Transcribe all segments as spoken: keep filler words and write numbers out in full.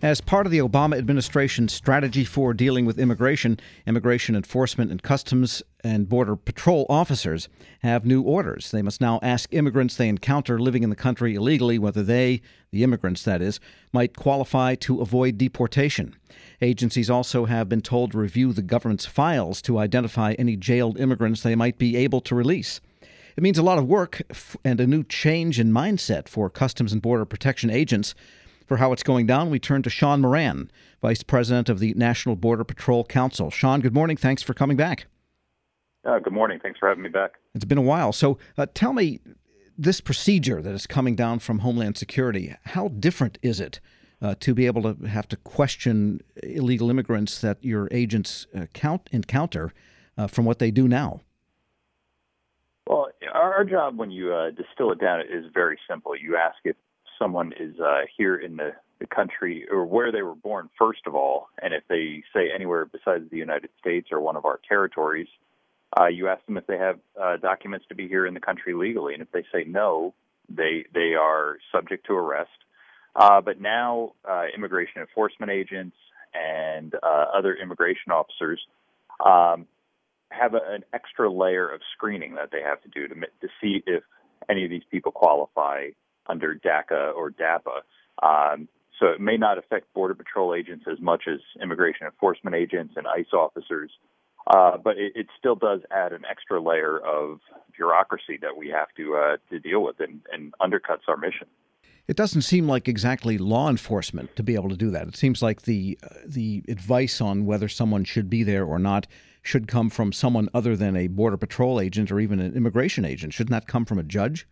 As part of the Obama administration's strategy for dealing with immigration, Immigration Enforcement and Customs and Border Patrol officers have new orders. They must now ask immigrants they encounter living in the country illegally whether they, the immigrants that is, might qualify to avoid deportation. Agencies also have been told to review the government's files to identify any jailed immigrants they might be able to release. It means a lot of work and a new change in mindset for Customs and Border Protection agents. For how it's going down, we turn to Sean Moran, Vice President of the National Border Patrol Council. Sean, good morning. Thanks for coming back. Uh, good morning. Thanks for having me back. It's been a while. So uh, tell me, this procedure that is coming down from Homeland Security, how different is it uh, to be able to have to question illegal immigrants that your agents uh, count, encounter uh, from what they do now? Well, our, our job, when you uh, distill it down, is very simple. You ask if someone is uh, here in the, the country or where they were born, first of all, and if they say anywhere besides the United States or one of our territories, uh, you ask them if they have uh, documents to be here in the country legally. And if they say no, they they are subject to arrest. Uh, but now uh, immigration enforcement agents and uh, other immigration officers um, have a, an extra layer of screening that they have to do to, to see if any of these people qualify under DACA or DAPA. Um, so it may not affect Border Patrol agents as much as immigration enforcement agents and ICE officers, uh, but it, it still does add an extra layer of bureaucracy that we have to uh, to deal with and, and undercuts our mission. It doesn't seem like exactly law enforcement to be able to do that. It seems like the uh, the advice on whether someone should be there or not should come from someone other than a Border Patrol agent or even an immigration agent. Shouldn't that come from a judge?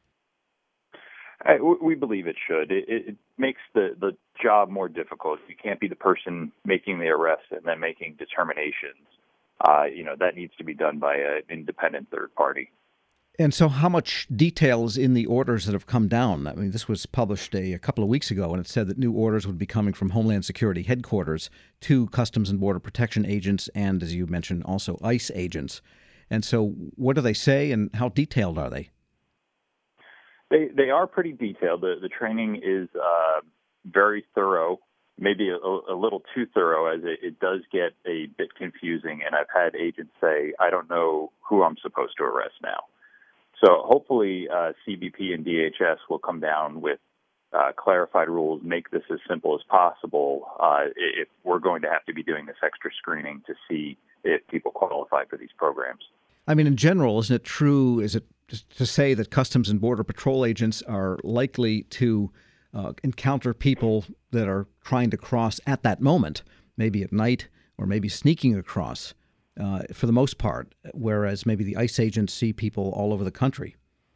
I, we believe it should. It, it makes the, the job more difficult. You can't be the person making the arrest and then making determinations. Uh, you know, that needs to be done by an independent third party. And so how much detail is in the orders that have come down? I mean, this was published a, a couple of weeks ago, and it said that new orders would be coming from Homeland Security headquarters to Customs and Border Protection agents and, as you mentioned, also ICE agents. And so what do they say, and how detailed are they? They they are pretty detailed. The the training is uh, very thorough, maybe a, a little too thorough, as it, it does get a bit confusing. And I've had agents say, I don't know who I'm supposed to arrest now. So hopefully uh, C B P and D H S will come down with uh, clarified rules, make this as simple as possible uh, if we're going to have to be doing this extra screening to see if people qualify for these programs. I mean, in general, isn't it true, is it to say that Customs and Border Patrol agents are likely to uh, encounter people that are trying to cross at that moment, maybe at night or maybe sneaking across uh, for the most part, whereas maybe the ICE agents see people all over the country?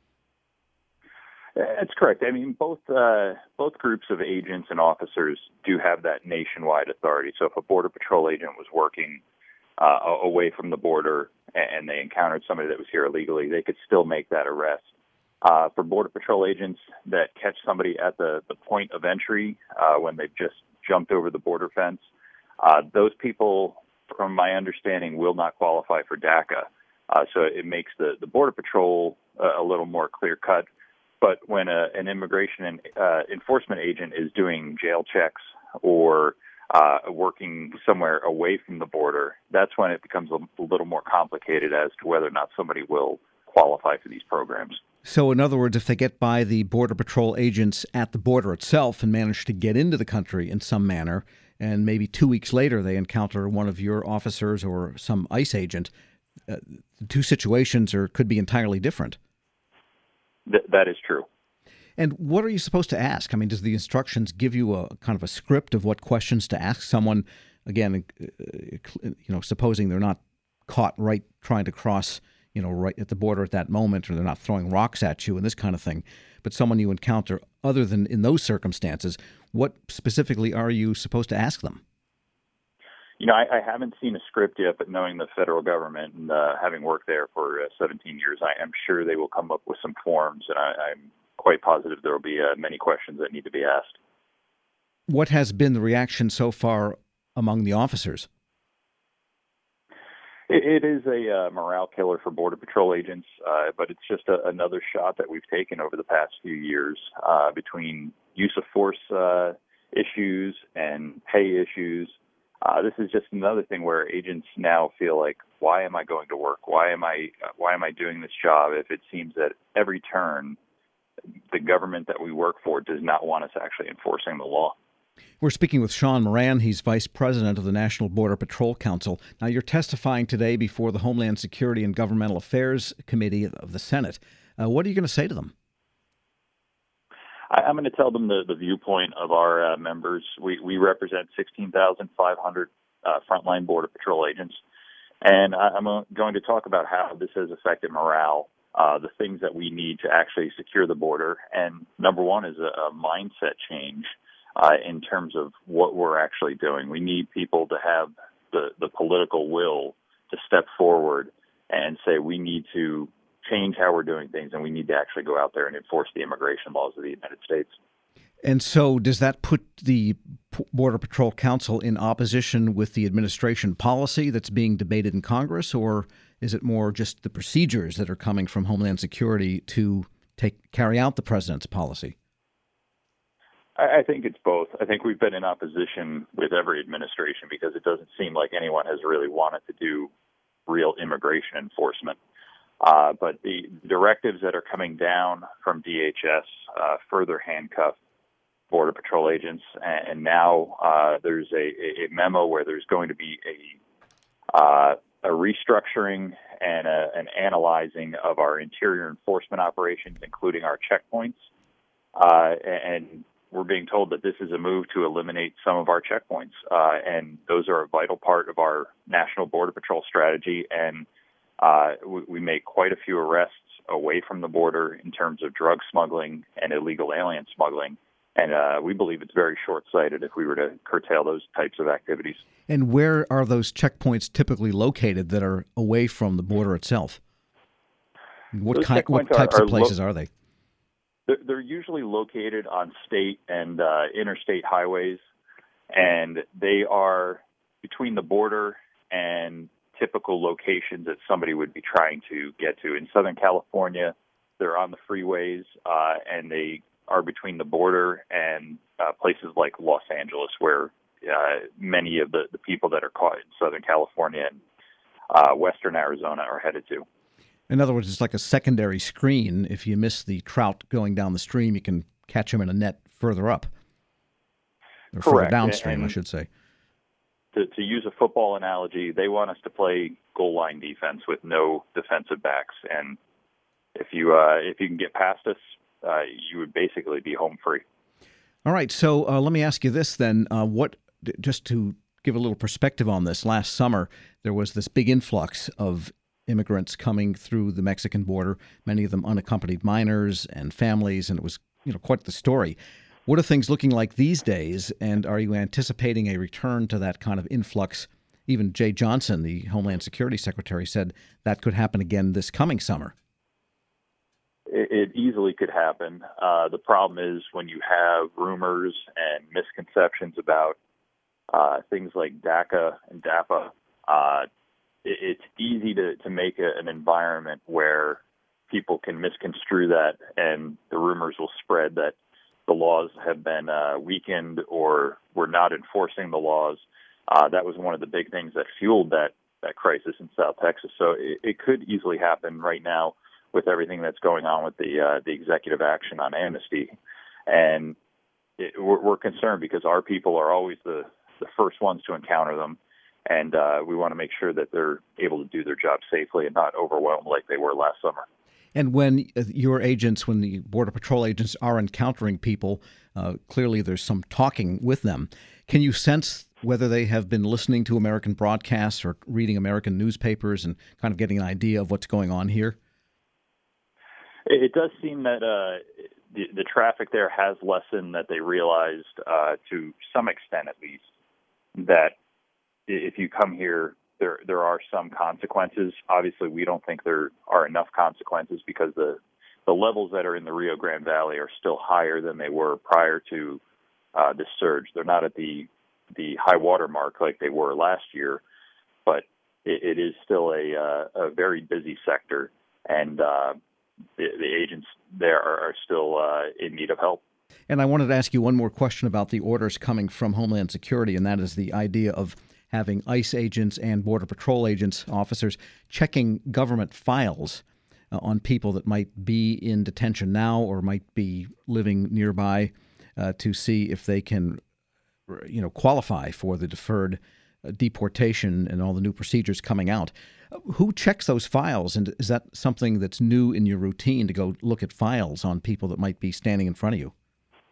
That's correct. I mean, both uh, both groups of agents and officers do have that nationwide authority. So if a Border Patrol agent was working uh, away from the border and they encountered somebody that was here illegally, they could still make that arrest. Uh, for Border Patrol agents that catch somebody at the, the point of entry uh, when they've just jumped over the border fence, uh, those people, from my understanding, will not qualify for DACA. Uh, so it makes the, the Border Patrol uh, a little more clear-cut. But when a, an immigration and, uh, enforcement agent is doing jail checks or Uh, working somewhere away from the border, that's when it becomes a, a little more complicated as to whether or not somebody will qualify for these programs. So, in other words, if they get by the Border Patrol agents at the border itself and manage to get into the country in some manner, and maybe two weeks later they encounter one of your officers or some ICE agent, uh, the two situations are, could be entirely different. Th- that is true. And what are you supposed to ask? I mean, does the instructions give you a kind of a script of what questions to ask someone? Again, you know, supposing they're not caught right trying to cross, you know, right at the border at that moment, or they're not throwing rocks at you and this kind of thing, but someone you encounter other than in those circumstances, what specifically are you supposed to ask them? You know, I, I haven't seen a script yet, but knowing the federal government and uh, having worked there for uh, seventeen years, I am sure they will come up with some forms, and I, I'm quite positive there will be uh, many questions that need to be asked. What has been the reaction so far among the officers? It, it is a uh, morale killer for Border Patrol agents, uh, but it's just a, another shot that we've taken over the past few years uh, between use of force uh, issues and pay issues. Uh, this is just another thing where agents now feel like, why am I going to work? Why am I why am I doing this job if it seems that every turn the government that we work for does not want us actually enforcing the law? We're speaking with Sean Moran. He's vice president of the National Border Patrol Council. Now, you're testifying today before the Homeland Security and Governmental Affairs Committee of the Senate. Uh, what are you going to say to them? I'm going to tell them the, the viewpoint of our uh, members. We, we represent sixteen thousand five hundred uh, frontline Border Patrol agents, and I'm going to talk about how this has affected morale, uh, the things that we need to actually secure the border. And number one is a, a mindset change uh, in terms of what we're actually doing. We need people to have the, the political will to step forward and say we need to change how we're doing things, and we need to actually go out there and enforce the immigration laws of the United States. And so does that put the Border Patrol Council in opposition with the administration policy that's being debated in Congress, or is it more just the procedures that are coming from Homeland Security to take carry out the president's policy? I think it's both. I think we've been in opposition with every administration because it doesn't seem like anyone has really wanted to do real immigration enforcement. Uh, but the directives that are coming down from D H S uh, further handcuff Border Patrol agents, and, and now uh, there's a, a memo where there's going to be a uh, a restructuring and a, an analyzing of our interior enforcement operations, including our checkpoints. Uh, and we're being told that this is a move to eliminate some of our checkpoints, uh, and those are a vital part of our National Border Patrol strategy. And Uh, we, we make quite a few arrests away from the border in terms of drug smuggling and illegal alien smuggling. And uh, we believe it's very short-sighted if we were to curtail those types of activities. And where are those checkpoints typically located that are away from the border itself? What, Those kind, what checkpoints types are, of places lo- are they? They're, they're usually located on state and uh, interstate highways, and they are between the border and typical locations that somebody would be trying to get to. In Southern California, they're on the freeways, uh, and they are between the border and uh, places like Los Angeles, where uh, many of the, the people that are caught in Southern California and uh, Western Arizona are headed to. In other words, it's like a secondary screen. If you miss the trout going down the stream, you can catch him in a net further up. Or Correct. further downstream, and, I should say. To, to use a football analogy, they want us to play goal line defense with no defensive backs. And if you uh, if you can get past us, uh, you would basically be home free. All right. So uh, let me ask you this then. Uh, what, just to give a little perspective on this, last summer, there was this big influx of immigrants coming through the Mexican border, many of them unaccompanied minors and families, and it was, you know, quite the story. What are things looking like these days, and are you anticipating a return to that kind of influx? Even Jay Johnson, the Homeland Security Secretary, said that could happen again this coming summer. It, it easily could happen. Uh, the problem is when you have rumors and misconceptions about uh, things like DACA and DAPA, uh, it, it's easy to, to make a, an environment where people can misconstrue that, and the rumors will spread that the laws have been uh, weakened or we're not enforcing the laws. Uh, that was one of the big things that fueled that, that crisis in South Texas. So it, it could easily happen right now with everything that's going on with the uh, the executive action on amnesty. And it, we're, we're concerned because our people are always the, the first ones to encounter them. And uh, we want to make sure that they're able to do their job safely and not overwhelmed like they were last summer. And when your agents, when the Border Patrol agents are encountering people, uh, clearly there's some talking with them. Can you sense whether they have been listening to American broadcasts or reading American newspapers and kind of getting an idea of what's going on here? It does seem that uh, the, the traffic there has lessened, that they realized uh, to some extent at least that if you come here, There, there are some consequences. Obviously, we don't think there are enough consequences because the the levels that are in the Rio Grande Valley are still higher than they were prior to uh, this surge. They're not at the the high water mark like they were last year, but it, it is still a uh, a very busy sector, and uh, the, the agents there are, are still uh, in need of help. And I wanted to ask you one more question about the orders coming from Homeland Security, and that is the idea of having ICE agents and Border Patrol agents, officers, checking government files uh, on people that might be in detention now or might be living nearby uh, to see if they can, you know, qualify for the deferred uh, deportation and all the new procedures coming out. Uh, who checks those files, and is that something that's new in your routine to go look at files on people that might be standing in front of you?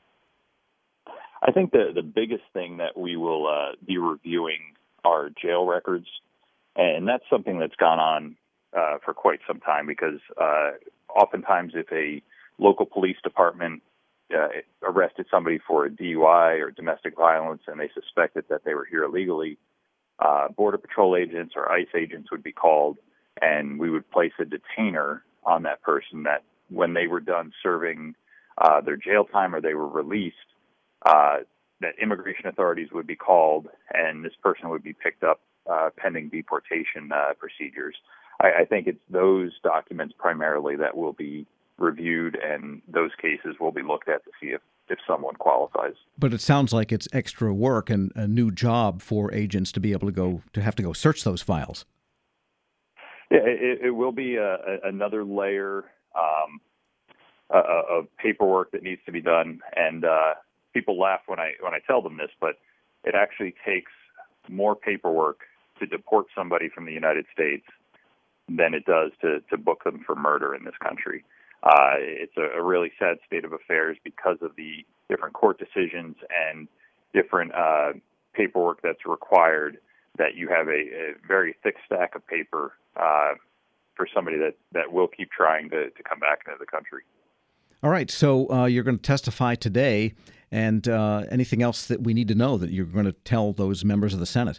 I think the, the biggest thing that we will uh, be reviewing are jail records, and that's something that's gone on uh, for quite some time because uh, oftentimes if a local police department uh, arrested somebody for a D U I or domestic violence and they suspected that they were here illegally, uh, Border Patrol agents or ICE agents would be called, and we would place a detainer on that person that when they were done serving uh, their jail time or they were released, Uh, that immigration authorities would be called and this person would be picked up uh, pending deportation uh, procedures. I, I think it's those documents primarily that will be reviewed, and those cases will be looked at to see if, if someone qualifies. But it sounds like it's extra work and a new job for agents to be able to go to have to go search those files. Yeah, it, it will be a, a, another layer um, uh, of paperwork that needs to be done, and uh, people laugh when I when I tell them this, but it actually takes more paperwork to deport somebody from the United States than it does to, to book them for murder in this country. Uh, it's a, a really sad state of affairs because of the different court decisions and different uh, paperwork that's required, that you have a, a very thick stack of paper uh, for somebody that, that will keep trying to, to come back into the country. All right, so uh, you're going to testify today, and uh, anything else that we need to know that you're going to tell those members of the Senate?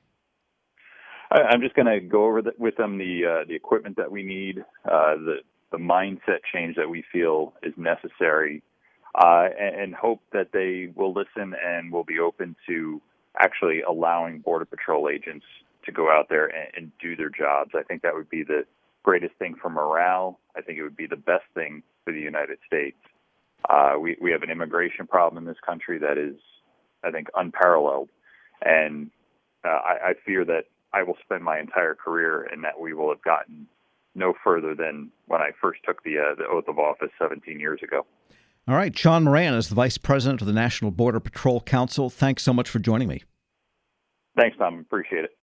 I, I'm just going to go over the, with them the uh, the equipment that we need, uh, the the mindset change that we feel is necessary, uh, and, and hope that they will listen and will be open to actually allowing Border Patrol agents to go out there and, and do their jobs. I think that would be the greatest thing for morale. I think it would be the best thing for the United States. Uh, we, we have an immigration problem in this country that is, I think, unparalleled. And uh, I, I fear that I will spend my entire career and that we will have gotten no further than when I first took the, uh, the oath of office seventeen years ago. All right. Sean Moran is the Vice President of the National Border Patrol Council. Thanks so much for joining me. Thanks, Tom. Appreciate it.